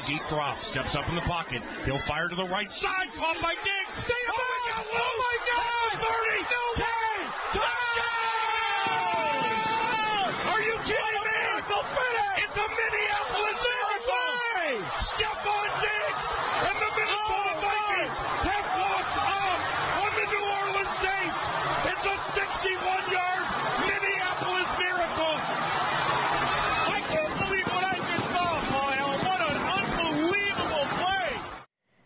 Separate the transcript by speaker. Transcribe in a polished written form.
Speaker 1: deep drop, steps up in the pocket. He'll fire to the right side. Caught by Diggs. Stay up. Oh, my God. 30. No.